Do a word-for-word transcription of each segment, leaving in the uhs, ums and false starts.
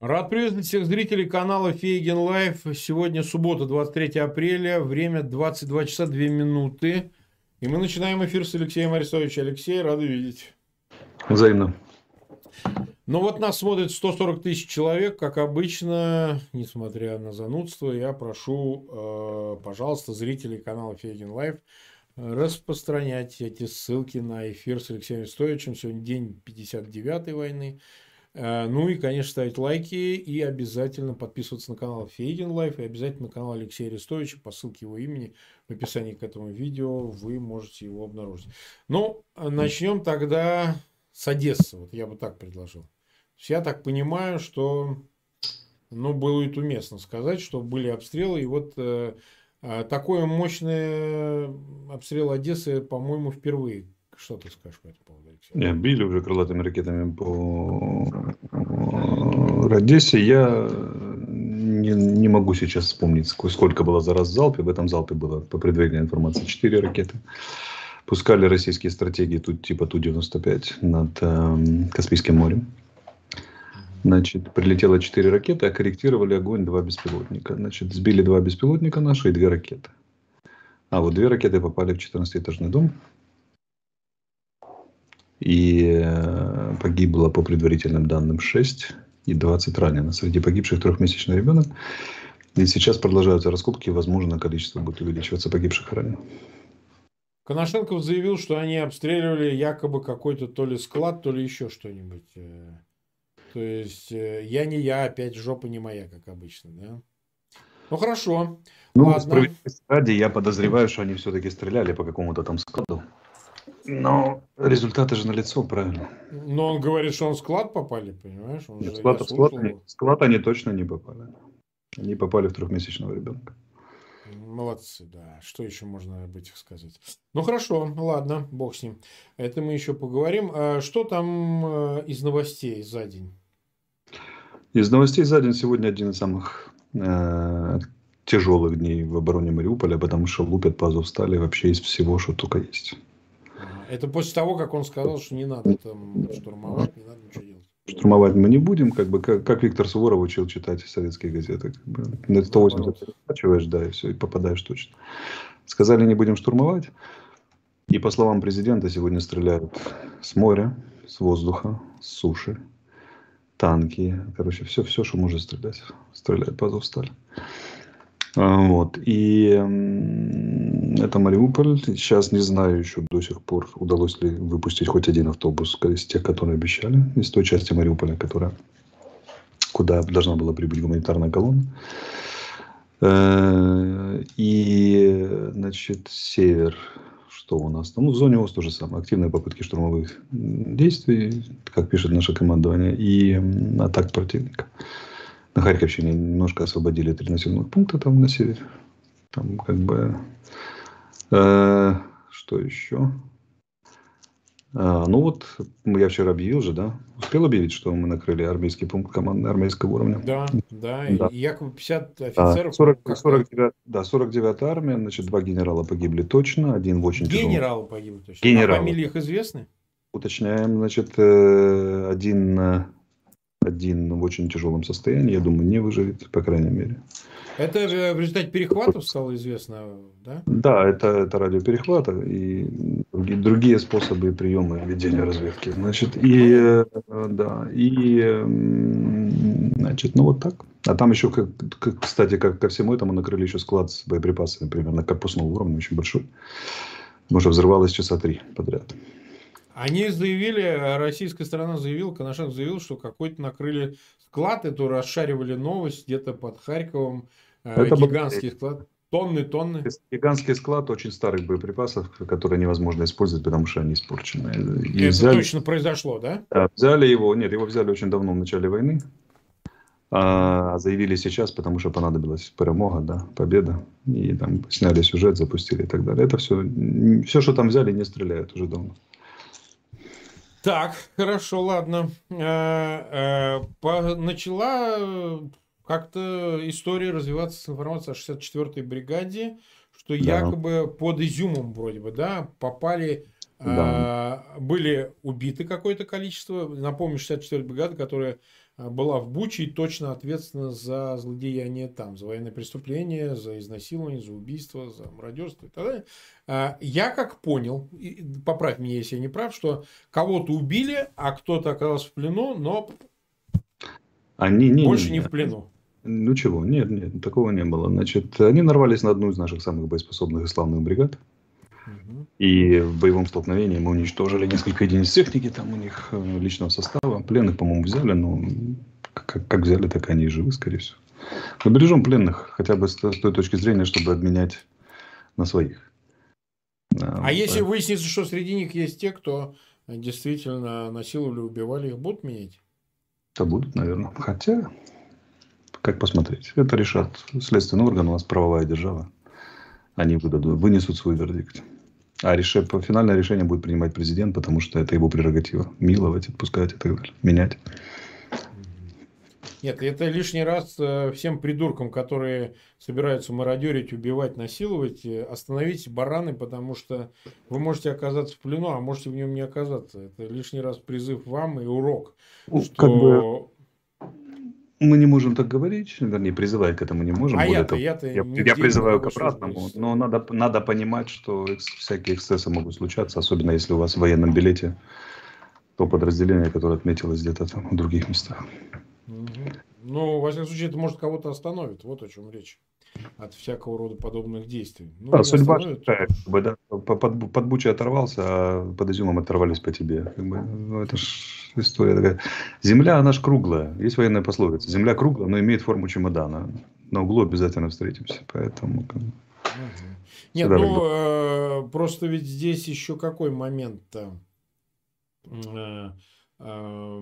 Рад приветствовать всех зрителей канала Фейген Лайф. Сегодня суббота, двадцать третье апреля, время двадцать два часа две минуты. И мы начинаем эфир с Алексеем Арестовичем. Алексей, рады видеть. Взаимно. Ну вот нас смотрит сто сорок тысяч человек, как обычно, несмотря на занудство. Я прошу, э, пожалуйста, зрителей канала Фейген Лайф распространять эти ссылки на эфир с Алексеем Арестовичем. Сегодня день пятьдесят девятой войны. Ну и, конечно, ставить лайки и обязательно подписываться на канал Фейген Лайф и обязательно на канал Алексея Арестовича по ссылке его имени в описании к этому видео вы можете его обнаружить. Ну, начнем тогда с Одессы. Вот я бы так предложил. Я так понимаю, что, ну, будет уместно сказать, что были обстрелы. И вот э, такой мощный обстрел Одессы, по-моему, впервые. Что ты скажешь по этому поводу, Алексей? Не, били уже крылатыми ракетами по Одессе. Я не, не могу сейчас вспомнить, сколько было за раз в залпе. В этом залпе было, по предварительной информации, четыре ракеты. Пускали российские стратегии тут типа Ту девяносто пять над э, Каспийским морем. Значит, прилетело четыре ракеты, а корректировали огонь два беспилотника. Значит, сбили два беспилотника наши и две ракеты. А вот две ракеты попали в четырнадцатиэтажный дом. И погибло, по предварительным данным, шесть и двадцать ранено. Среди погибших трехмесячный ребенок. И сейчас продолжаются раскопки, и, возможно, количество будет увеличиваться погибших и раненых. Коношенков заявил, что они обстреливали якобы какой-то то ли склад, то ли еще что-нибудь. То есть, я не я, опять жопа не моя, как обычно, да? Ну, хорошо. Ну, ладно. Справедливости ради, я подозреваю, что они все-таки стреляли по какому-то там складу. Но результаты же налицо, правильно? Но он говорит, что он в склад попали, понимаешь? Он Нет, же, склад, я склад, слушал. они, склад они точно не попали. Они попали в трехмесячного ребенка. Молодцы, да. Что еще можно об этих сказать? Ну, хорошо, ладно, бог с ним. Это мы еще поговорим. А что там из новостей за день? Из новостей за день сегодня один из самых э, тяжелых дней в обороне Мариуполя, потому что лупят по Азовстали вообще из всего, что только есть. Это после того, как он сказал, что не надо там штурмовать, не надо ничего делать. Штурмовать мы не будем, как бы как, как Виктор Суворов учил читать советские газеты. Как бы, на сто восемьдесят переворачиваешь, да, и все, и попадаешь точно. Сказали, не будем штурмовать. И по словам президента, сегодня стреляют с моря, с воздуха, с суши, танки. Короче, все, все, что может стрелять. Стреляют по Азовстали. Вот. И это Мариуполь. Сейчас не знаю еще до сих пор, удалось ли выпустить хоть один автобус из тех, которые обещали, из той части Мариуполя, которая, куда должна была прибыть гуманитарная колонна. И, значит, север, что у нас там? Ну, в зоне ОС то же самое. Активные попытки штурмовых действий, как пишет наше командование, и атак противника. На Харьковщине немножко освободили три населенных пункта там на севере. Там как бы... Э, что еще? А, ну вот, я вчера объявил же, да? Успел объявить, что мы накрыли армейский пункт команды армейского уровня? Да, да. да. И якобы пятьдесят офицеров. сорок, сорок девять, да, сорок девятая армия, значит, два генерала погибли точно, один в очень тяжелом... Генералы погибли точно. Генералы. А фамилии их известны? Уточняем, значит, один... Один в очень тяжелом состоянии, я думаю, не выживет, по крайней мере. Это в результате перехватов стало известно, да? Да, это, это радиоперехвата и другие, другие способы и приемы ведения разведки. Значит, и, да, и, значит, ну вот так. А там еще, как, как, кстати, как ко всему этому накрыли еще склад с боеприпасами, примерно корпусного уровня, очень большой. Может, взрывалось часа три подряд. Они заявили, российская сторона заявила, Коношенков заявил, что какой-то накрыли склад, это расшаривали новость где-то под Харьковом, это гигантский был... склад, тонны, тонны. Гигантский склад очень старых боеприпасов, которые невозможно использовать, потому что они испорчены. И это взяли... точно произошло, да? Да, взяли его, нет, его взяли очень давно, в начале войны, а заявили сейчас, потому что понадобилась перемога, да, победа, и там сняли сюжет, запустили и так далее. Это все, все, что там взяли, не стреляют уже давно. Так, хорошо, ладно. Начала как-то история развиваться с информацией о шестьдесят четвёртой бригаде, что да. якобы под Изюмом вроде бы, да, попали, да. были убиты какое-то количество. Напомню, шестьдесят четвёртая бригада, которая была в Буче и точно ответственна за злодеяние там, за военные преступления, за изнасилование, за убийство, за мародерство и так далее. Я как понял, поправь меня, если я не прав, что кого-то убили, а кто-то оказался в плену, но они, не, больше не, не не в плену. Ну чего, нет, нет, такого не было. Значит, они нарвались на одну из наших самых боеспособных и славных бригад. Угу. И в боевом столкновении мы уничтожили несколько единиц техники, там у них личного состава. Пленных, по-моему, взяли, но как, как взяли, так они и живы, скорее всего. Мы бережем пленных хотя бы с той точки зрения, чтобы обменять на своих. А вот, если выяснится, что среди них есть те, кто действительно насиловали, убивали, их будут менять? То будут, наверное. Хотя, как посмотреть. Это решат следственный орган, у нас правовая держава. Они выдадут, вынесут свой вердикт. А решение, финальное решение будет принимать президент, потому что это его прерогатива. Миловать, отпускать и так далее. Менять. Нет, это лишний раз всем придуркам, которые собираются мародерить, убивать, насиловать, остановите бараны, потому что вы можете оказаться в плену, а можете в нем не оказаться. Это лишний раз призыв вам и урок. Ну, что... как бы мы не можем так говорить, вернее, призывать к этому не можем. А я-то, того, я-то я, я призываю к обратному, службе. но надо, надо понимать, что экс, всякие эксцессы могут случаться, особенно если у вас в военном билете то подразделение, которое отметилось где-то там в других местах. Угу. Ну, во всяком случае, это может кого-то остановит. Вот о чем речь. От всякого рода подобных действий. Ну, да, судьба остановит, такая, как бы, да, под, под Бучей оторвался, а под Изюмом оторвались по тебе. Как бы, ну, это ж история такая. Земля, она ж круглая. Есть военная пословица. Земля круглая, но имеет форму чемодана. На углу обязательно встретимся. Поэтому... Как бы, угу. Нет, ну, э, просто ведь здесь еще какой момент-то? Э, э,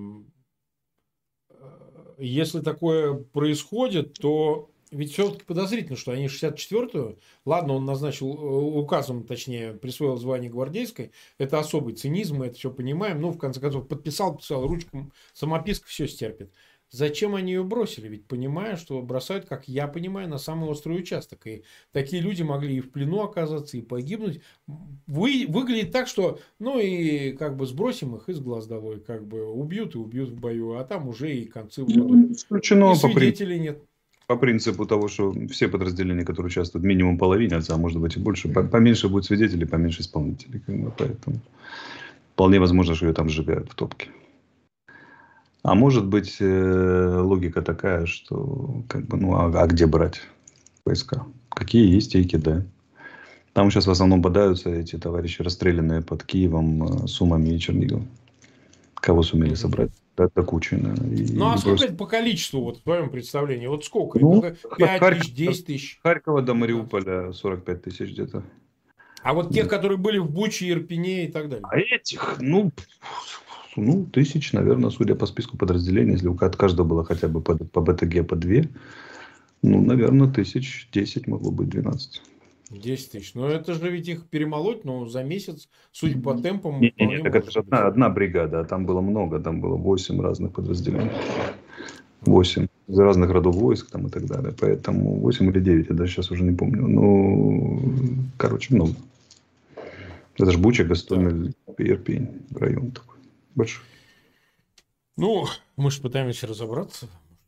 если такое происходит, то ведь все-таки подозрительно, что они шестьдесят четвёртую, ладно, он назначил указом, точнее, присвоил звание гвардейской, это особый цинизм, мы это все понимаем, ну, в конце концов, подписал, подписал, ручку, самописка все стерпит. Зачем они ее бросили? Ведь понимая, что бросают, как я понимаю, на самый острый участок. И такие люди могли и в плену оказаться, и погибнуть. Вы, выглядит так, что, ну, и как бы сбросим их из глаз долой, как бы убьют и убьют в бою, а там уже и концы в воду. И свидетелей нет. По принципу того, что все подразделения, которые участвуют, минимум половинятся, а может быть и больше, поменьше будет свидетелей, поменьше исполнителей. Как бы, поэтому вполне возможно, что ее там сжигают в топке. А может быть, э, логика такая, что как бы, ну, а, а где брать войска? Какие есть, те и кидай. Там сейчас в основном бодаются эти товарищи, расстрелянные под Киевом, Сумами и Черниговым. Кого сумели mm-hmm. собрать? До, до кучи. И, ну, а и сколько просто... это по количеству, вот в твоем представлении? Вот сколько? Ну, пять тысяч, десять тысяч? Харькова до Мариуполя сорок пять тысяч где-то. А вот тех, которые были в Буче, Ирпене и так далее? А этих, ну... Ну, тысяч, наверное, судя по списку подразделений, если от каждого было хотя бы по, по БТГ по две, ну, наверное, тысяч десять могло быть, двенадцать. десять тысяч. Но это же ведь их перемолоть, ну, за месяц, судя по темпам... Нет, нет, так это же одна, одна бригада, а там было много, там было восемь разных подразделений. восемь из разных родов войск там и так далее. Поэтому восемь или девять, я даже сейчас уже не помню. Ну, короче, много. Это же Буча, Гостомель, Ирпень, район такой. Большой. Ну, мы же пытаемся разобраться.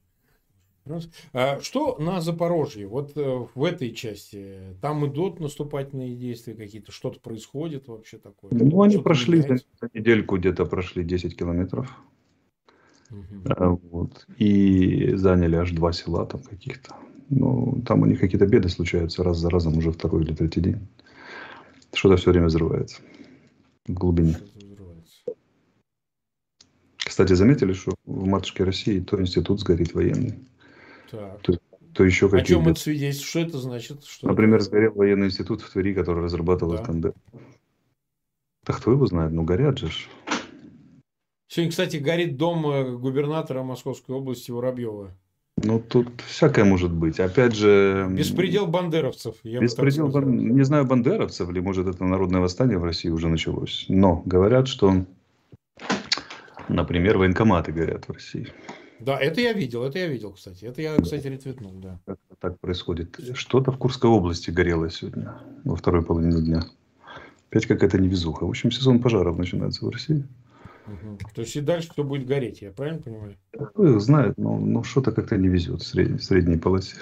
А что на Запорожье? Вот в этой части там идут наступательные действия какие-то, что-то происходит вообще такое? Ну, они что-то прошли за, за недельку где-то прошли десять километров. Угу. Вот. И заняли аж два села там каких-то. Ну, там у них какие-то беды случаются раз за разом уже второй или третий день. Что-то все время взрывается в глубине. Кстати, заметили, что в матушке России то институт сгорит военный. Так. То, то еще о чем это свидетельствует? Что это значит? Что Например, это? сгорел военный институт в Твери, который разрабатывал да. Искандер. Да кто его знает? Ну, горят же. Сегодня, кстати, горит дом губернатора Московской области Воробьева. Ну, тут всякое может быть. Опять же... Беспредел бандеровцев. Я беспредел, бы так сказал. Не знаю, бандеровцев, или, может, это народное восстание в России уже началось. Но говорят, что, например, военкоматы горят в России. Да, это я видел, это я видел, кстати. Это я, кстати, ретвитнул, да. Как так происходит. Что-то в Курской области горело сегодня, во второй половине дня. Опять какая-то невезуха. В общем, сезон пожаров начинается в России. Мгм. То есть и дальше все будет гореть, я правильно понимаю? Кто их знает, но, но что-то как-то не везет в средней, в средней полосе.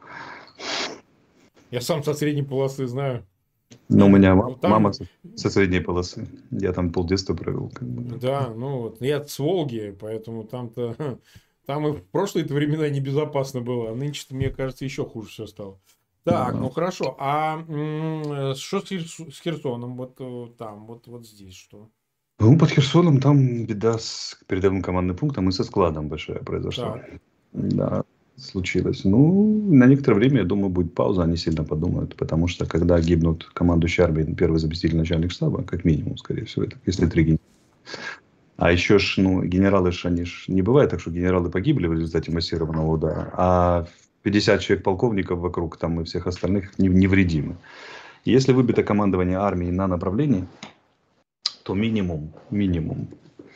Я сам со средней полосы знаю. Но у меня ма- Ну, мама там, со, со средней полосы. Я там полдетства провел. Как бы, да. да, ну вот, я с Волги, поэтому там-то, там и в прошлые-то времена небезопасно было, а нынче-то, мне кажется, еще хуже все стало. Так, Да. ну хорошо, а м, что с Херс- с Херсоном, вот э, там, вот, вот здесь что? Ну, под Херсоном там беда с передовым командным пунктом и со складом большая произошла. Так, Да, случилось. Ну, на некоторое время, я думаю, будет пауза, они сильно подумают, потому что когда гибнут командующий армией, первый заместитель начальник штаба, как минимум, скорее всего, это, если три генерала. А еще ж, ну, генералы ж, они ж, не бывает так, что генералы погибли в результате массированного удара, а пятьдесят человек полковников вокруг, там и всех остальных не- невредимы. Если выбито командование армии на направлении, то минимум, минимум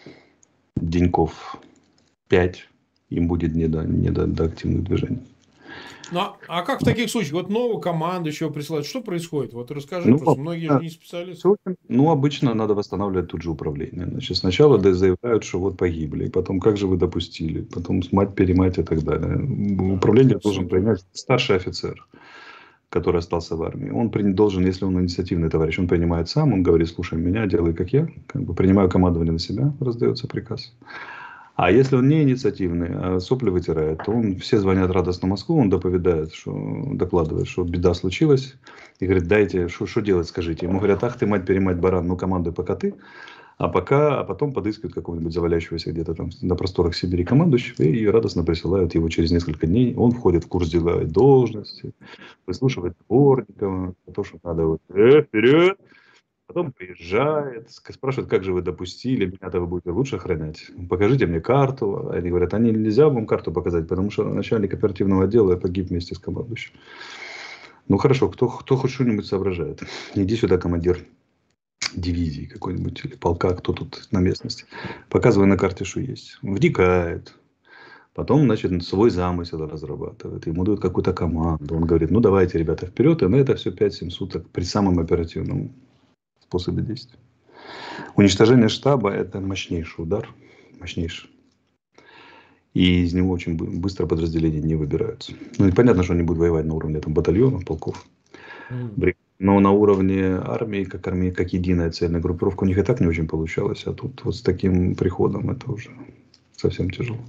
деньков пять им будет не до, не до, до активных движений. ну а, а как в таких случаях, вот новую команду еще присылают, что происходит? Вот расскажи, Ну, просто многие же обычно, не специалисты. всё очень- ну, обычно надо восстанавливать тут же управление. Значит, сначала Так, да, заявляют, что вот погибли, и потом как же вы допустили, потом мать, перемать и так далее. так, Управление это должен суд. принять старший офицер, который остался в армии. Он при- должен, если он инициативный товарищ, он принимает сам, он говорит, слушай меня, делай как я, как бы принимаю командование на себя, раздается приказ. А если он не инициативный, а сопли вытирает, то он, все звонят радостно в Москву, он доповедает, что, докладывает, что беда случилась. И говорит, дайте, что делать, скажите. Ему говорят, ах ты, мать, перемать, баран, ну командуй пока ты. А пока, а потом подыскивают какого-нибудь завалящегося где-то там на просторах Сибири командующего и радостно присылают его через несколько дней. Он входит в курс дела и должности, выслушивает дворникова, то, что надо вот, э, вперед. Потом приезжает, ск- спрашивает, как же вы допустили, меня-то вы будете лучше охранять. Покажите мне карту. Они говорят, а не- нельзя вам карту показать, потому что начальник оперативного отдела погиб вместе с командующим. Ну хорошо, кто, кто хоть что-нибудь соображает. Иди сюда, командир дивизии какой-нибудь или полка, кто тут на местности. Показывай на карте, что есть. Вникает. Потом, значит, свой замысел разрабатывает. Ему дают какую-то команду. Он говорит, ну давайте, ребята, вперед. И на это все пять-семь суток при самом оперативном способе действия. Уничтожение штаба – это мощнейший удар, мощнейший. И из него очень быстро подразделения не выбираются. Ну и понятно, что они будут воевать на уровне там, батальонов, полков. М. Но на уровне армии, как армии, как единая цельная группировка, у них и так не очень получалось. А тут вот с таким приходом это уже совсем тяжело.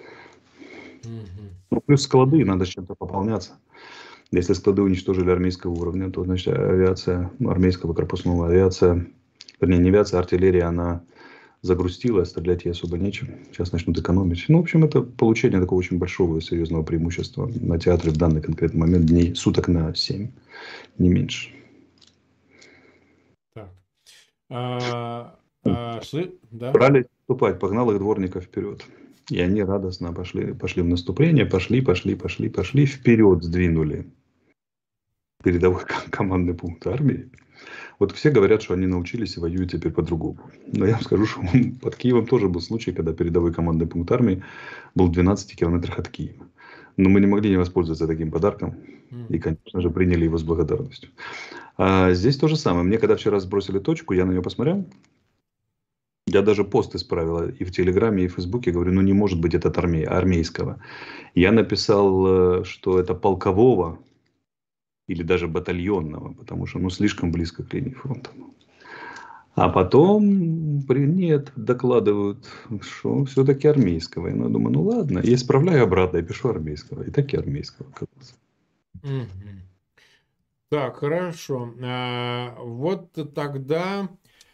Мгм. Ну, плюс склады, Мгм. надо с чем-то пополняться. Если склады уничтожили армейского уровня, то, значит, авиация, ну, армейского корпусного авиация, вернее, не авиация, а артиллерия, она загрустила, стрелять ей особо нечем. Сейчас начнут экономить. Ну, в общем, это получение такого очень большого и серьезного преимущества на театре в данный конкретный момент дней, суток на семь, не меньше. Так. А, а, сли- да. Брали наступать, погнал их дворников вперед. И они радостно пошли, пошли в наступление, пошли, пошли, пошли, пошли, вперед сдвинули передовой командный пункт армии. Вот все говорят, что они научились и воюют теперь по-другому. Но я вам скажу, что под Киевом тоже был случай, когда передовой командный пункт армии был в двенадцати километрах от Киева. Но мы не могли не воспользоваться таким подарком. И, М. конечно же, приняли его с благодарностью. А здесь то же самое. Мне когда вчера сбросили точку, я на нее посмотрел. Я даже пост исправил и в Телеграме, и в Фейсбуке. Говорю, ну не может быть это от армей, армейского. Я написал, что это полкового или даже батальонного, потому что ну слишком близко к линии фронта. А потом при нет, докладывают, что все-таки армейского. Я думаю, ну ладно, я исправляю обратно, я пишу армейского. И так и армейского. Мгм. Так, хорошо. А, вот тогда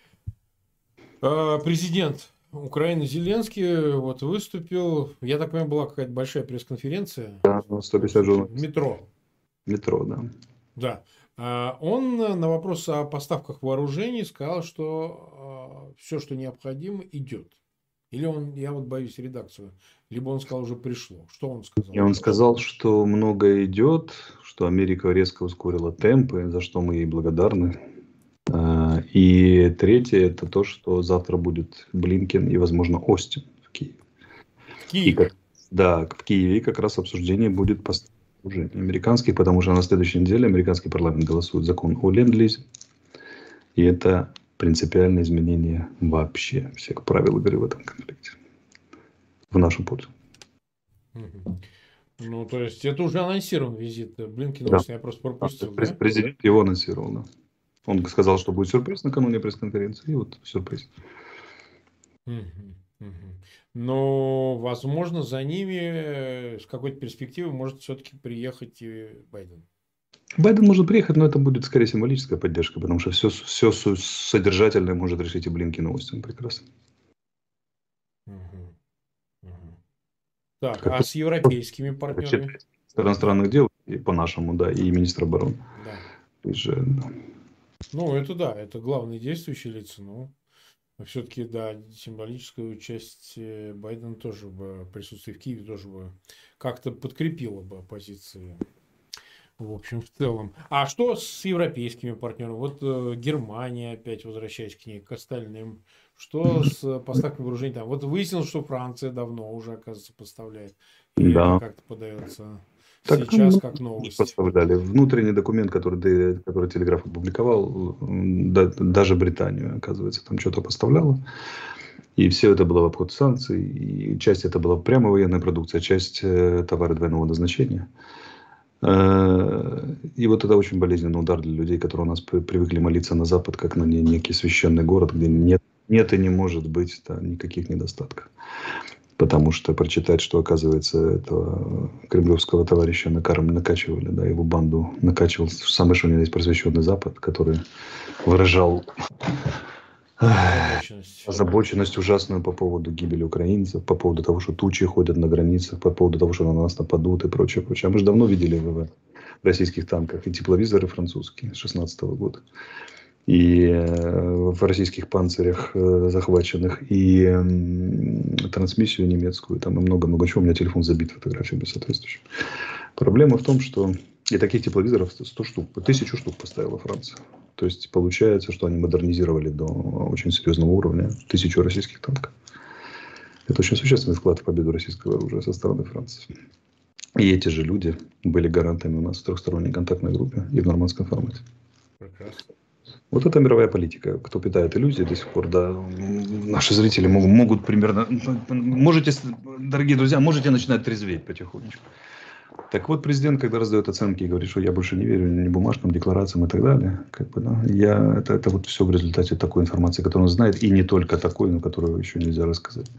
а, президент Украины Зеленский вот выступил. Я так понимаю, была какая-то большая пресс-конференция Да, сто пятьдесят в журналистов. метро. Метро, да. Да. А, Он на вопрос о поставках вооружений сказал, что все, что необходимо, идет. Или он, я вот боюсь редакцию, либо он сказал, уже пришло. Что он И сказал? он сказал, что многое идет, что Америка резко ускорила темпы, за что мы ей благодарны. А, И третье, это то, что завтра будет Блинкен и, возможно, Остин в Киеве. В И Киеве. как, да, в Киеве как раз обсуждение будет поставок вооружений американских, потому что на следующей неделе американский парламент голосует закон о ленд-лизе. И это принципиальное изменение вообще всех правил игры в этом конфликте. В нашу пользу. Ну, то есть, это уже анонсирован визит Блинкина, Да. я просто пропустил, да? да? Президент его анонсировал, да. Он сказал, что будет сюрприз накануне пресс-конференции, и вот сюрприз. Но, возможно, за ними с какой-то перспективы может все-таки приехать и Байден. Байден может приехать, но это будет скорее символическая поддержка, потому что все, все содержательное может решить и Блинкин и Остин прекрасно. Угу. Угу. Так, как а с европейскими партнерами? Иностранных дел, и по-нашему, да, и министр обороны. Да. Же, да. Ну, это да, это главные действующие лица, но все-таки, да, символическое участие Байдена тоже бы, присутствие в Киеве тоже бы как-то подкрепило бы позиции. В общем, в целом. А что с европейскими партнерами? Вот э, Германия, опять возвращаясь к ней, к остальным. Что с поставками вооружений там? Вот выяснилось, что Франция давно уже, оказывается, поставляет. И да. это как-то подается так, сейчас ну, как новость. Поставляли. Внутренний документ, который, который Телеграф опубликовал, да, даже Британию, оказывается, там что-то поставляла. И все это было в обход санкций. И часть это была прямо военная продукция, часть э, товары двойного назначения. И вот это очень болезненный удар для людей, которые у нас привыкли молиться на Запад, как на некий священный город, где нет, нет и не может быть да, никаких недостатков. Потому что прочитать, что, оказывается, этого кремлевского товарища накарм, накачивали, да, его банду накачивал самый что ни есть просвещенный Запад, который выражал озабоченность. озабоченность ужасную по поводу гибели украинцев, по поводу того, что тучи ходят на границах, по поводу того, что на нас нападут и прочее, прочее. А мы же давно видели в российских танках и тепловизоры французские с шестнадцатого года, и в российских панцирях захваченных, и трансмиссию немецкую, там и много-много чего. У меня телефон забит фотографиями соответствующими. Проблема в том, что и таких тепловизоров сто штук, тысячу штук поставила Франция. То есть получается, что они модернизировали до очень серьезного уровня тысячу российских танков. Это очень существенный вклад в победу российского оружия со стороны Франции. И эти же люди были гарантами у нас в трехсторонней контактной группе и в нормандском формате. Прекрасно. Вот это мировая политика. Кто питает иллюзии до сих пор, да, наши зрители могут, могут примерно... Можете, дорогие друзья, можете начинать трезветь потихонечку. Так вот, президент, когда раздает оценки и говорит, что я больше не верю ни бумажкам, декларациям и так далее, как бы, да, я, это, это вот все в результате такой информации, которую он знает, и не только такой, но которую еще нельзя рассказать.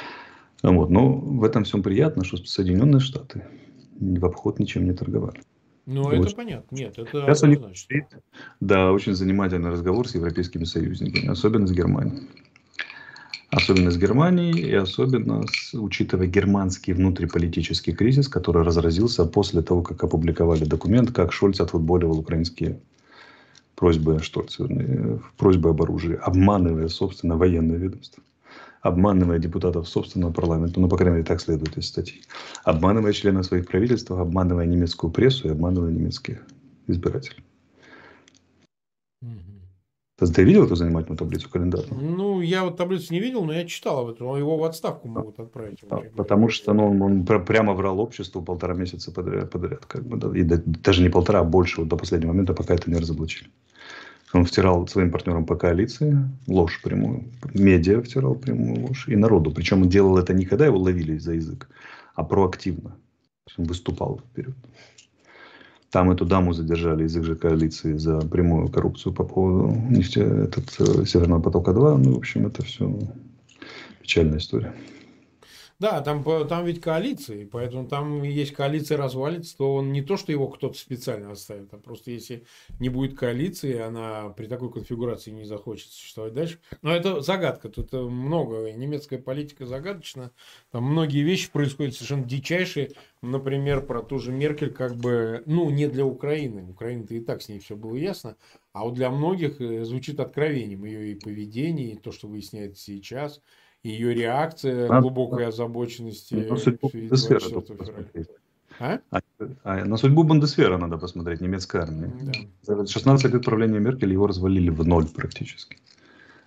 Вот. Но в этом всем приятно, что Соединенные Штаты в обход ничем не торговали. Ну, и это очень... понятно. Нет, это Сейчас однозначно. У них, да, очень занимательный разговор с европейскими союзниками, особенно с Германией. Особенно с Германией и особенно с, учитывая германский внутриполитический кризис, который разразился после того, как опубликовали документ, как Шольц отфутболивал украинские просьбы Штольца, просьбы об оружии, обманывая, собственно, военное ведомство, обманывая депутатов собственного парламента, ну, по крайней мере, так следует из статьи, обманывая членов своих правительств, обманывая немецкую прессу и обманывая немецких избирателей. Угу. Ты видел эту занимательную таблицу календарную? Ну, я вот таблицу не видел, но я читал об этом. Его в отставку могут отправить. А, потому что ну, он, он прямо врал обществу полтора месяца подряд. подряд как бы, да, и да, даже не полтора, а больше вот, до последнего момента, пока это не разоблачили. Он втирал своим партнерам по коалиции ложь прямую. Медиа втирал прямую ложь. И народу. Причем он делал это не когда его ловили за язык, а проактивно. Он выступал вперед. Там эту даму задержали из их же коалиции за прямую коррупцию по поводу нефти, этот, Северного потока-два. Ну, в общем, это все печальная история. Да, там, там ведь коалиции, поэтому там есть коалиция развалится, то он не то, что его кто-то специально оставит, а просто если не будет коалиции, она при такой конфигурации не захочет существовать дальше. Но это загадка, тут много, немецкая политика загадочна, там многие вещи происходят совершенно дичайшие, например, про ту же Меркель, как бы, ну, не для Украины, Украина-то и так с ней все было ясно, а вот для многих звучит откровением ее и поведение, и то, что выясняется сейчас, ее реакция, а, глубокой озабоченности на судьбу двадцать четвёртого февраля. А? А, а, на судьбу Бундесвера надо посмотреть, немецкой армии. Да. За шестнадцать лет правления Меркель его развалили в ноль практически.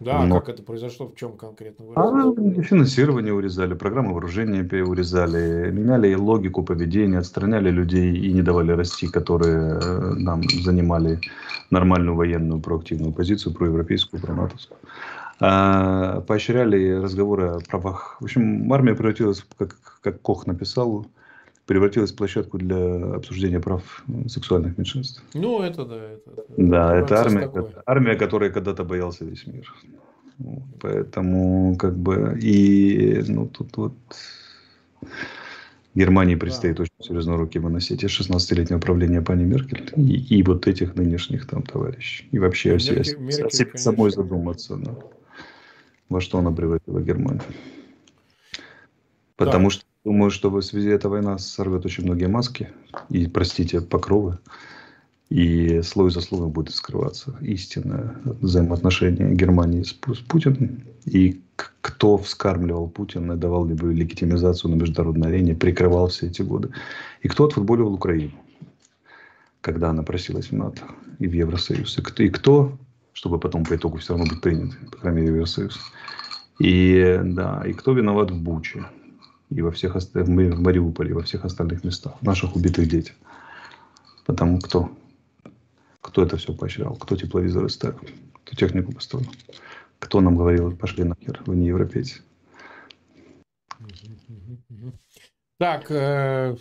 Да, Но как это произошло, в чем конкретно а выразилось? финансирование урезали, программы вооружения пе- урезали, меняли логику поведения, отстраняли людей и не давали расти, которые э, нам занимали нормальную военную проактивную позицию, проевропейскую, пронатовскую. А, поощряли разговоры о правах. В общем, армия превратилась, как, как Кох написал, превратилась в площадку для обсуждения прав э, сексуальных меньшинств. Ну, это да, это, это Да, это процесс армия, такой. армия, которой когда-то боялся весь мир. Вот, поэтому, как бы, и, ну, тут вот Германии предстоит Да, очень серьезно руки выносить из шестнадцатилетнего правления пани Меркель и, и вот этих нынешних там товарищей. И вообще о, не, се- о Меркель, се- о Меркель, себе самой конечно. задуматься, да, во что она превратила Германию. Потому Так, что думаю, что в связи эта война сорвет очень многие маски и, простите, покровы. И слой за слоем будет скрываться истинное взаимоотношение Германии с, Пу- с Путиным. И к- кто вскармливал Путина, давал либо легитимизацию на международной арене, прикрывал все эти годы. И кто отфутболивал Украину, когда она просилась в НАТО и в Евросоюз. И кто, и кто чтобы потом по итогу все равно быть принят, по крайней мере, в Евросоюз. И, да, и кто виноват в Буче и во всех ост- в Ма- в Мариуполе, и во всех остальных местах, наших убитых детях. Потому кто? Кто это все поощрял? Кто тепловизоры ставил? Кто технику построил? Кто нам говорил, пошли нахер, вы не европейцы? мгм, мгм, мгм. Так, э,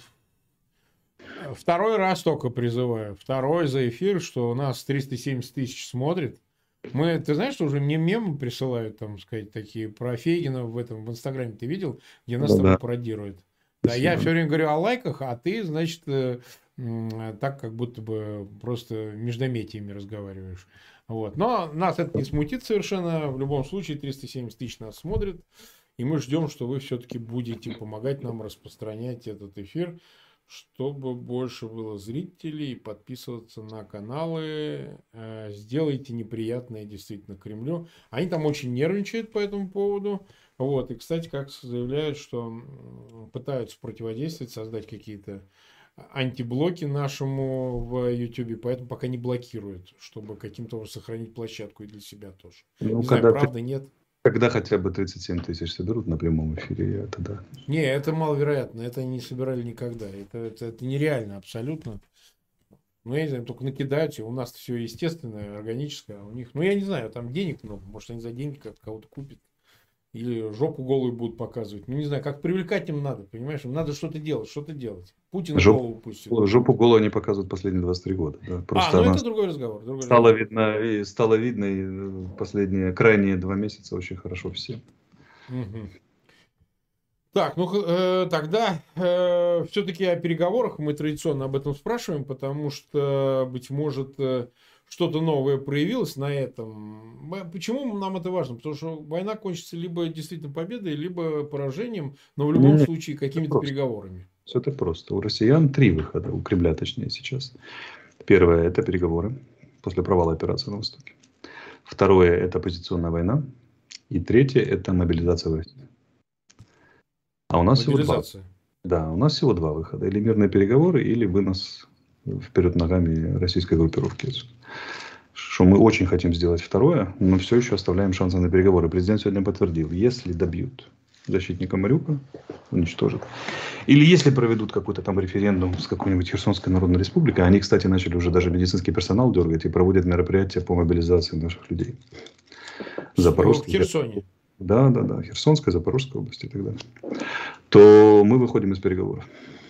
второй раз только призываю. Второй за эфир, что у нас триста семьдесят тысяч смотрит. Мы, ты знаешь, что уже мне мемы присылают, там, сказать, такие про Фейгина в этом, в Инстаграме. Ты видел, где нас Да, с тобой да, пародируют? Да, я спасибо. все время говорю о лайках, а ты, значит, э, м, так как будто бы просто междометиями разговариваешь. Вот. Но нас это не смутит совершенно. В любом случае, триста семьдесят тысяч нас смотрит. И мы ждем, что вы все-таки будете помогать нам распространять этот эфир, чтобы больше было зрителей, подписываться на каналы. Э, Сделайте неприятное действительно Кремлю. Они там очень нервничают по этому поводу. Вот. И, кстати, как заявляют, что м, пытаются противодействовать, создать какие-то антиблоки нашему в Ютубе, поэтому пока не блокируют, чтобы каким-то образом сохранить площадку и для себя тоже. Ну, Не знаю, когда, ты- правда, нет. когда хотя бы тридцать семь тысяч соберут на прямом эфире, я тогда... Не, это маловероятно, это они не собирали никогда. Это, это, это нереально абсолютно. Ну, я не знаю, только накидают, у нас все естественное, органическое, а у них, ну, я не знаю, там денег много, может, они за деньги как кого-то купят. Или жопу голую будут показывать. Ну, не знаю, как привлекать им надо, понимаешь? Им надо что-то делать, что-то делать. Путин Жопу, голову пусть идут. жопу голую они показывают последние двадцать три года. Да. А, Просто ну она это другой разговор, другой стала разговор. видна, и стала видно и э, последние, крайние два месяца очень хорошо всем. Мгм. Так, ну э, тогда э, все-таки о переговорах мы традиционно об этом спрашиваем, потому что, быть может, э, что-то новое проявилось на этом. Мы- Почему нам это важно? Потому что война кончится либо действительно победой, либо поражением, но в любом Не-не, случае это какими-то просто. переговорами. Все это просто. У россиян три выхода, у Кремля точнее сейчас. Первое – это переговоры после провала операции на Востоке. Второе – это оппозиционная война. И третье – это мобилизация в России. А у нас всего два. Мобилизация. Да, у нас всего два выхода. Или мирные переговоры, или вынос вперед ногами российской группировки. Что мы очень хотим сделать второе, но все еще оставляем шансы на переговоры. Президент сегодня подтвердил, если добьют защитника Мариуполя, уничтожат. Или если проведут какой-то там референдум с какой-нибудь Херсонской Народной Республикой, они, кстати, начали уже даже медицинский персонал дергать и проводят мероприятия по мобилизации наших людей. В Запорожской, Херсоне. да, да, да, Херсонской, Запорожской области и так далее. То мы выходим из переговоров.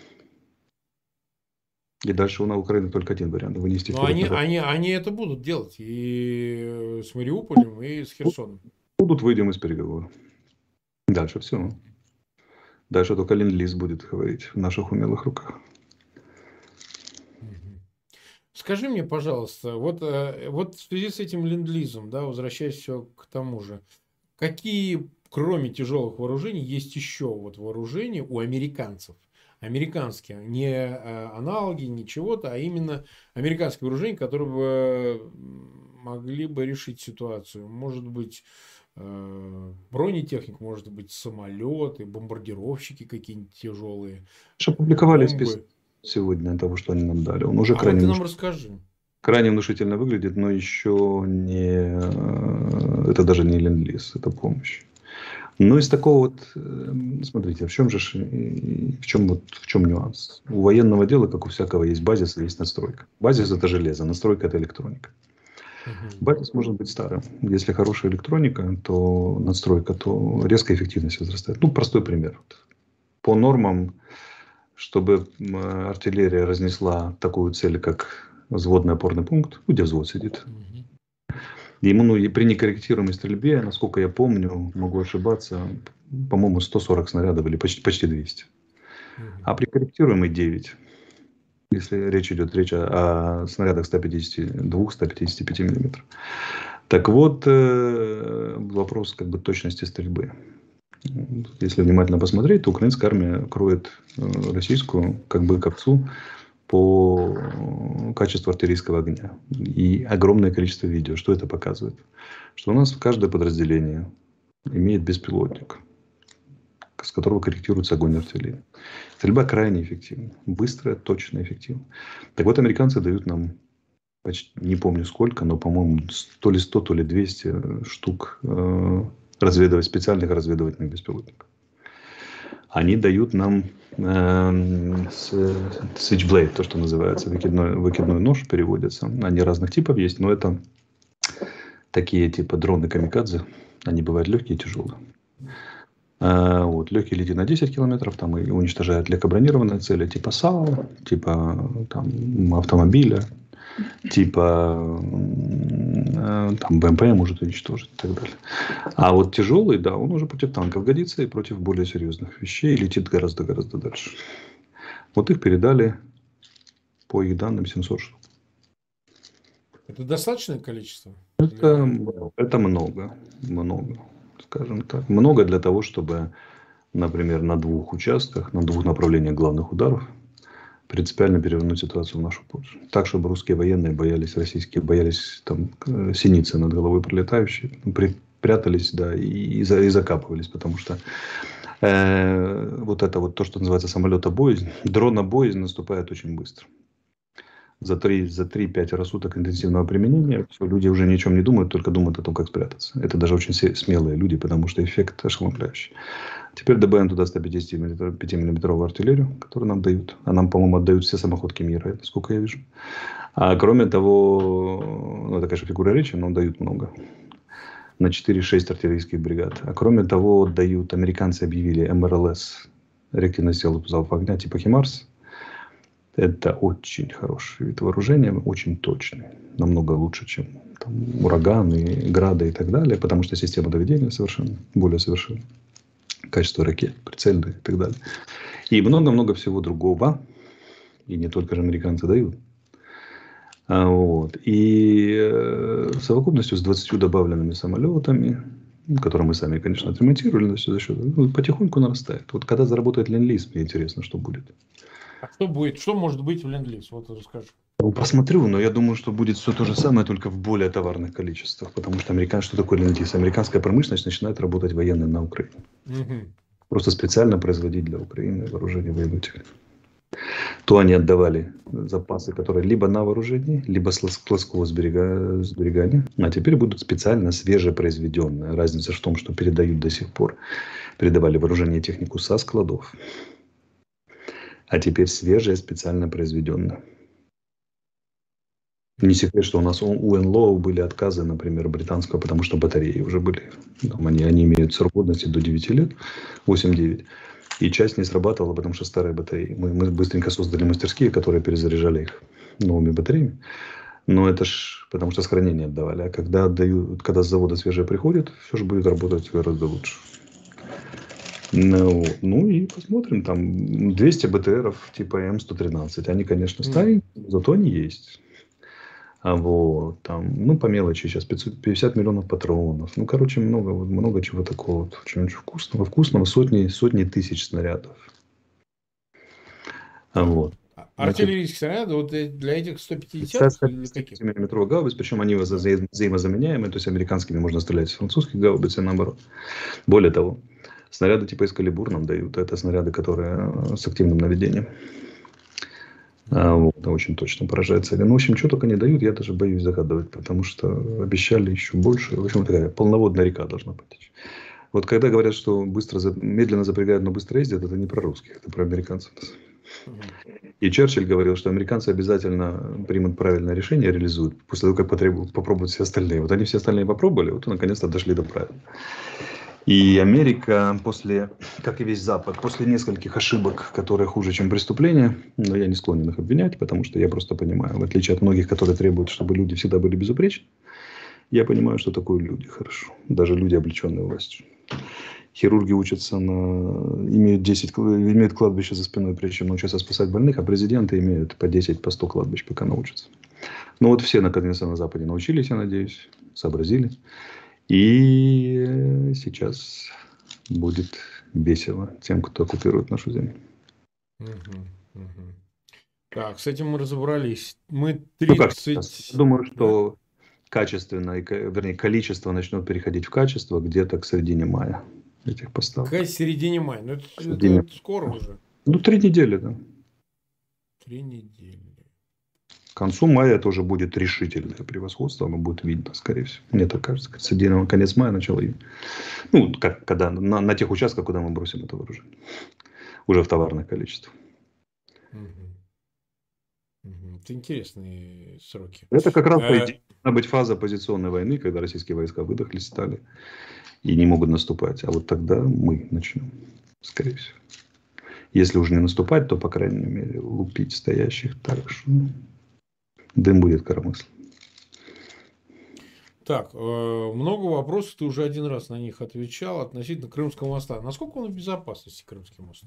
И дальше у нас Украины только один вариант – вынести Но вперед они, ногами. они, они это будут делать и с Мариуполем, и с Херсоном. Будут, выйдем из переговоров. Дальше все. Дальше только ленд-лиз будет говорить в наших умелых руках. Мгм. Скажи мне, пожалуйста, вот, э, вот в связи с этим ленд-лизом, да, возвращаясь все к тому же, какие, кроме тяжелых вооружений, есть еще вот вооружения у американцев? Американские, не э, аналоги, не чего-то, а именно американские вооружения, которые бы м, могли бы решить ситуацию. Может быть, э, бронетехник, может быть, самолеты, бомбардировщики какие-нибудь тяжелые, Что опубликовали список бомбы. сегодня того, что они нам дали. Он уже А вот крайне, ты внуш... нам расскажи. крайне внушительно выглядит, но еще не э, это даже не ленд-лиз, это помощь. Но из такого вот, смотрите, в чем же, в чем, вот, в чем нюанс? У военного дела, как у всякого, есть базис, есть настройка. Базис – это железо, настройка – это электроника. Мгм. Базис может быть старым. Если хорошая электроника, то надстройка, то резко эффективность возрастает. Ну, простой пример. По нормам, чтобы артиллерия разнесла такую цель, как взводный опорный пункт, где взвод сидит, Мгм. ему, ну, и при некорректируемой стрельбе, насколько я помню, могу ошибаться, по-моему, сто сорок снарядов или почти, почти двести. Мгм. А при корректируемой девять. Если речь идет речь о, о снарядах сто пятьдесят два - сто пятьдесят пять миллиметров. Так вот, э, вопрос как бы точности стрельбы. Если внимательно посмотреть, то украинская армия кроет э, российскую как бы ковцу по качеству артиллерийского огня. И огромное количество видео. Что это показывает? Что у нас каждое подразделение имеет беспилотник, с которого корректируется огонь артиллерии. Стрельба крайне эффективна. Быстрая, точная, эффективна. Так вот, американцы дают нам, почти, не помню сколько, но, по-моему, то ли сто, то ли двести штук э, разведывать, специальных разведывательных беспилотников. Они дают нам э, switchblade, то, что называется, выкидной, выкидной нож переводится. Они разных типов есть, но это такие типа дроны камикадзе. Они бывают легкие и тяжелые. А, вот, легкие летят на десять километров, там и уничтожают легкобронированные цели типа САУ, типа там, автомобиля, типа э, там, БМП может уничтожить и так далее. А вот тяжелый, да, он уже против танков годится и против более серьезных вещей летит гораздо-гораздо дальше. Вот их передали, по их данным, семьсот штук. Это достаточное количество? Это, это много, много, скажем так. Много для того, чтобы, например, на двух участках, на двух направлениях главных ударов принципиально перевернуть ситуацию в нашу пользу. Так, чтобы русские военные боялись, российские боялись там синицы над головой пролетающие, при, прятались, да, и, и, за, и закапывались, потому что э, вот это вот то, что называется самолета-боязнь, дрона-боязнь наступает очень быстро. За три-пять суток интенсивного применения все, люди уже ни о чем не думают, только думают о том, как спрятаться. Это даже очень смелые люди, потому что эффект ошеломляющий. Теперь добавим туда сто пятьдесят пять миллиметровую артиллерию, которую нам дают. А нам, по-моему, отдают все самоходки мира, насколько я вижу. А кроме того, ну это, конечно, фигура речи, но дают много. На четыре-шесть артиллерийских бригад. А кроме того, дают, американцы объявили эм эр эл эс, реактивную силу залпа огня, типа химарс. Это очень хороший вид вооружения, очень точный. Намного лучше, чем там, ураганы, грады и так далее. Потому что система доведения совершенно более совершенна. Качество ракет, прицельных и так далее. И много-много всего другого. И не только же американцы дают. А, вот. И э, в совокупности с двадцатью добавленными самолетами, которые мы сами, конечно, отремонтировали, но все за счет, ну, потихоньку нарастает. Вот когда заработает ленд-лиз, мне интересно, что будет. А что будет? Что может быть в ленд-лиз? Вот расскажи. Посмотрю, но я думаю, что будет все то же самое, только в более товарных количествах. Потому что американ... что такое ленд-лиз? Американская промышленность начинает работать военной на Украине. Угу. Просто специально производить для Украины вооружение военной техники. То они отдавали запасы, которые либо на вооружении, либо с плоского сберега... сберегания. А теперь будут специально свежепроизведенные. Разница в том, что передают до сих пор. Передавали вооружение и технику со складов. А теперь свежее, специально произведенное. Не секрет, что у нас у эн эл о были отказы, например, британского, потому что батареи уже были. Там они, они имеют срок годности до девяти лет, восемь-девять. И часть не срабатывала, потому что старые батареи. Мы, мы быстренько создали мастерские, которые перезаряжали их новыми батареями. Но это ж потому что с хранения отдавали. А когда отдают, когда с завода свежее приходит, все же будет работать гораздо лучше. Ну, ну и посмотрим. Там двести бэ тэ эров типа эм сто тринадцать. Они, конечно, старые, зато они есть. А вот, там, ну, по мелочи сейчас пятьсот пятьдесят миллионов патронов. Ну, короче, много, много чего такого. Вот, очень вкусного, вкусного. Сотни, сотни тысяч снарядов. А вот. Артиллерийские снаряды вот для этих сто пятьдесят или каких? миллиметровых гаубиц, причем они вза взаимозаменяемые. То есть американскими можно стрелять с французских гаубиц и наоборот. Более того, снаряды типа Эскалибур нам дают. Это снаряды, которые с активным наведением. А, вот, очень точно поражает цели. Ну, в общем, что только не дают, я даже боюсь загадывать, потому что обещали еще больше. В общем, такая полноводная река должна потечь. Вот когда говорят, что быстро, медленно запрягают, но быстро ездят, это не про русских, это про американцев. И Черчилль говорил, что американцы обязательно примут правильное решение, реализуют, после того, как потребуют, попробуют все остальные. Вот они все остальные попробовали, вот и наконец-то дошли до правил. И Америка после, как и весь Запад, после нескольких ошибок, которые хуже, чем преступления, но я не склонен их обвинять, потому что я просто понимаю, в отличие от многих, которые требуют, чтобы люди всегда были безупречны, я понимаю, что такое люди хорошо, даже люди, облеченные властью. Хирурги учатся на... имеют десять, имеют кладбище за спиной, прежде чем научатся спасать больных, а президенты имеют по десять, по сто кладбищ, пока научатся. Ну вот все, наконец-то, на Западе научились, я надеюсь, сообразили. И сейчас будет весело тем, кто оккупирует нашу землю. Угу, угу. Так, с этим мы разобрались. Мы тридцать... Ну, как, я думаю, что да? Качественно, вернее, количество начнет переходить в качество где-то к середине мая этих поставок. К середине мая? Ну, это, середине... это скоро уже. Ну, три недели, да. Три недели. К концу мая это уже будет решительное превосходство, оно будет видно, скорее всего. Мне так кажется, середина, конец мая, начало июня. Ну, как, когда на, на тех участках, куда мы бросим это вооружение. Уже в товарных количествах. Угу. Угу. Это интересные сроки. Это как раз, по идее, должна быть фаза позиционной войны, когда российские войска выдохлись, стали и не могут наступать. А вот тогда мы начнем, скорее всего. Если уже не наступать, то, по крайней мере, лупить стоящих так, что ну, дым будет коромыслом. Так, много вопросов, ты уже один раз на них отвечал относительно Крымского моста. Насколько он в безопасности, Крымский мост?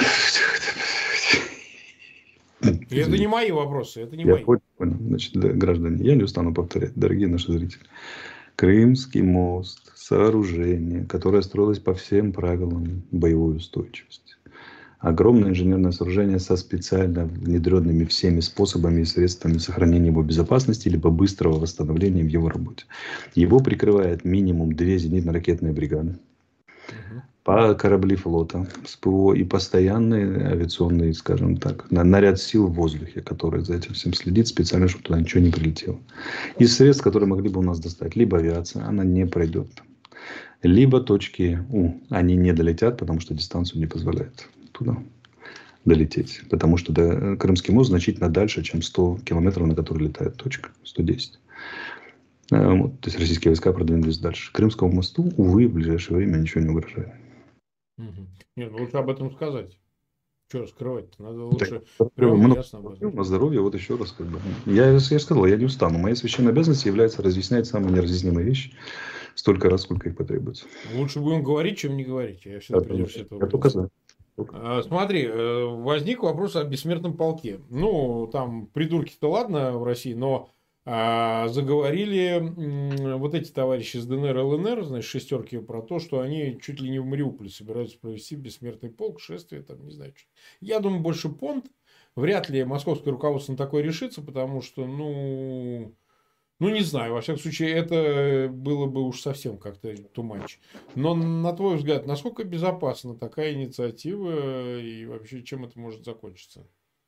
И это не мои вопросы, это не я мои. Понял, понял. Значит, да, граждане, я не устану повторять, дорогие наши зрители. Крымский мост, сооружение, которое строилось по всем правилам боевой устойчивости. Огромное инженерное сооружение со специально внедренными всеми способами и средствами сохранения его безопасности либо быстрого восстановления в его работе. Его прикрывает минимум две зенитно-ракетные бригады, угу. по корабли флота с ПВО и постоянные авиационные, скажем так, наряд сил в воздухе, который за этим всем следит специально, чтобы туда ничего не прилетело. Из средств, которые могли бы у нас достать, либо авиация, она не пройдет, либо точки У, они не долетят, потому что дистанцию не позволяет туда долететь. Потому что до, Крымский мост значительно дальше, чем сто километров, на которые летает точка, сто десять. Вот, то есть российские войска продвинулись дальше. Крымскому мосту, увы, в ближайшее время ничего не угрожает. Угу. Нет, ну лучше об этом сказать. Что скрывать-то? Надо лучше так, прямо много ясно об этом. На здоровье, вот еще раз. Как бы. я, я сказал, я не устану. Моей священной обязанностью является разъяснять самые неразъяснимые вещи столько раз, сколько их потребуется. Лучше будем говорить, чем не говорить. Я всегда придерживаюсь этого. Я только за. Смотри, возник вопрос о бессмертном полке. Ну, там придурки-то ладно в России, но а, заговорили вот эти товарищи из ДНР, ЛНР, значит, шестерки, про то, что они чуть ли не в Мариуполе собираются провести бессмертный полк, шествие, там, не знаю, что. Я думаю, больше понт. Вряд ли московское руководство на такое решится, потому что, ну... Ну, не знаю, во всяком случае, это было бы уж совсем как-то too much. Но, на твой взгляд, насколько безопасна такая инициатива и вообще чем это может закончиться?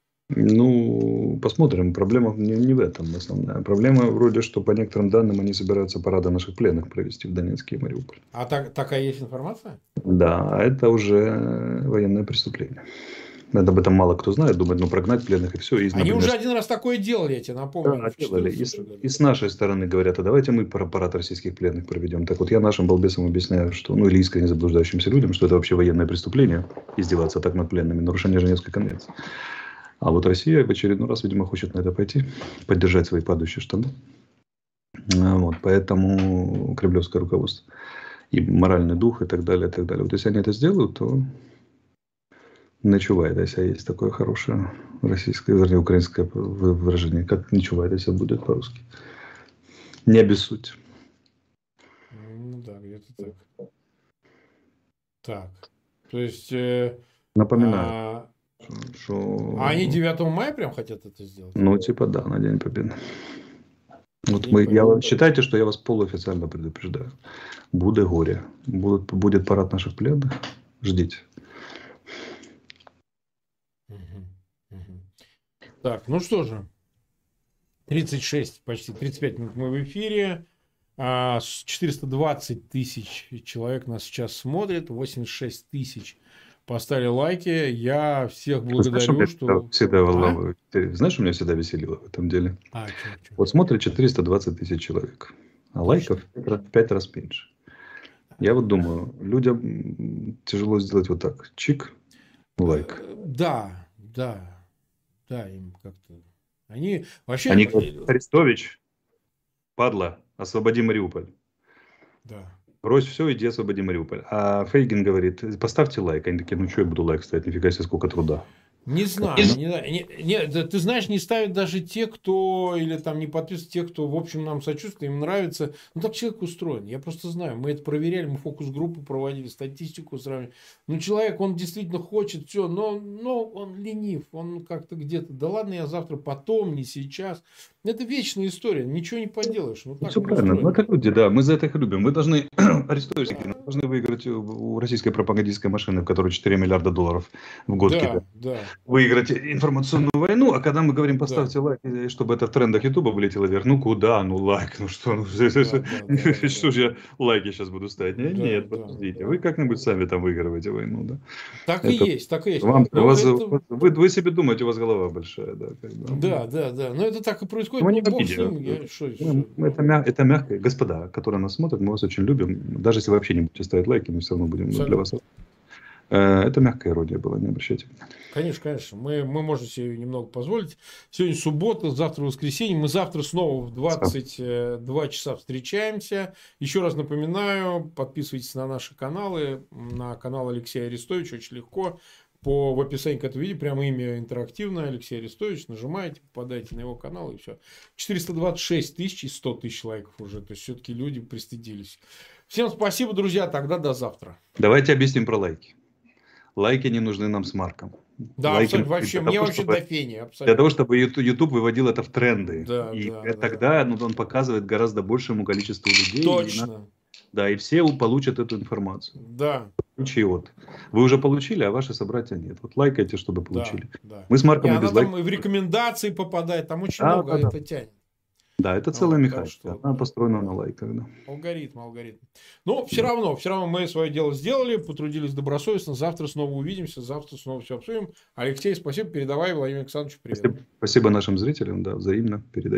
Ну, посмотрим. Проблема не, не в этом основная. Проблема вроде, что по некоторым данным они собираются парады наших пленных провести в Донецке и Мариуполе. А так, такая есть информация? Да, это уже военное преступление. Это об этом мало кто знает, думает, ну прогнать пленных и все. И, Они например, уже один раз такое делали, я тебе напомню. Да, делали. И, и с нашей стороны говорят, а давайте мы парад российских пленных проведем. Так вот я нашим балбесам объясняю, что, ну или искренне заблуждающимся людям, что это вообще военное преступление, издеваться так над пленными, нарушение Женевской конвенции. А вот Россия в очередной раз, видимо, хочет на это пойти, поддержать свои падающие штаны. Вот, поэтому кремлевское руководство и моральный дух и так далее, и так далее. Вот если они это сделают, то ночувает, если есть такое хорошее российское, вернее, украинское выражение, как ночувает, если будет по-русски. Не обессудь. Ну да, где-то так. Так. То есть... Э, Напоминаю. А... Что... А они девятого мая прям хотят это сделать? Ну, типа да, на День Победы. Вот День мы, Победы. я, считайте, что я вас полуофициально предупреждаю. Будет горе. Будет, будет парад наших пленных. Ждите. Так, ну что же. тридцать шесть, почти тридцать пять минут мы в эфире. А, четыреста двадцать тысяч человек нас сейчас смотрит. восемьдесят шесть тысяч поставили лайки. Я всех благодарю, Знаешь, что... всегда, А? ты знаешь, что меня всегда веселило в этом деле? А, чё, чё? Вот смотрит четыреста двадцать тысяч человек, а Точно? лайков в пять раз меньше. Я вот думаю, людям тяжело сделать вот так. Чик, лайк. Да, да, да, им как-то... Они вообще... Они говорят: Арестович, падла, освободи Мариуполь. Да. Брось все, иди освободи Мариуполь. А Фейгин говорит: поставьте лайк. Они такие: ну что я буду лайк ставить, нифига себе, сколько труда. Не знаю, не, не, не, да, ты знаешь, не ставят даже те, кто, или там не подписывают те, кто, в общем, нам сочувствует, им нравится. Ну, так человек устроен. Я просто знаю, мы это проверяли, мы фокус-группу проводили, статистику сравнивали. Ну, человек, он действительно хочет все, но, но он ленив, он как-то где-то, да ладно, я завтра потом, не сейчас. Это вечная история, ничего не поделаешь. Ну, так Все мы правильно. Ну, устроены. это люди, да, мы за это их любим. Вы должны, Арестович, вы должны выиграть у российской пропагандистской машины, в которой четыре миллиарда долларов в год кидают. Да, да. Выиграть информационную войну, а когда мы говорим: поставьте Да. лайк, чтобы это в трендах Ютуба вылетело вверх, ну куда, ну лайк, ну что, ну, Да, да, да, да, что да. же я лайки сейчас буду ставить? Нет, Да, нет, да, подождите, да. вы как-нибудь сами там выигрываете войну, да? Так и Это есть, так и есть. вам, у Но вас, это... вы, вы себе думаете, у вас голова большая, да? Как бы. Да, да, да. Но это так и происходит. Мы Ну, не в бог с обиде. ним. Я, что, Мы- что? мы- Это, мя- это мягко. Господа, которые нас смотрят, мы вас очень любим. Даже если вы вообще не будете ставить лайки, мы все равно будем для Абсолютно. вас. Э, Это мягкая ирония была, не обращайте внимания. Конечно, конечно. Мы, мы можем себе немного позволить. Сегодня суббота, завтра воскресенье. Мы завтра снова в двадцать два часа встречаемся. Еще раз напоминаю, подписывайтесь на наши каналы. На канал Алексея Арестовича очень легко. По, в описании к этому видео прямо имя интерактивное Алексей Арестович. Нажимаете, попадаете на его канал и все. четыреста двадцать шесть тысяч и сто тысяч лайков уже. То есть, все-таки люди пристыдились. Всем спасибо, друзья. Тогда до завтра. Давайте объясним про лайки. Лайки не нужны нам с Марком. Да, Лайки абсолютно, вообще, для мне того, вообще чтобы, до фени, абсолютно. для того, чтобы YouTube, YouTube выводил это в тренды. Да, и да, тогда ну, он показывает гораздо большему количеству людей. Точно. И, на- да, и все получат эту информацию. Да. Ключи вот. Вы уже получили, а ваши собратья нет. Вот лайкайте, чтобы получили. Да, да. Мы с Марком И и она без там лайков. и в рекомендации попадает, там очень Да, много да, да. это тянет. Да, это целая Вот, механика. так что, Она да, построена да. на лайках. Да. Алгоритм, алгоритм. Но все равно, все равно мы свое дело сделали, потрудились добросовестно. Завтра снова увидимся, завтра снова все обсудим. Алексей, спасибо. Передавай Владимиру Александровичу привет. Спасибо, спасибо нашим зрителям, да, взаимно передаю.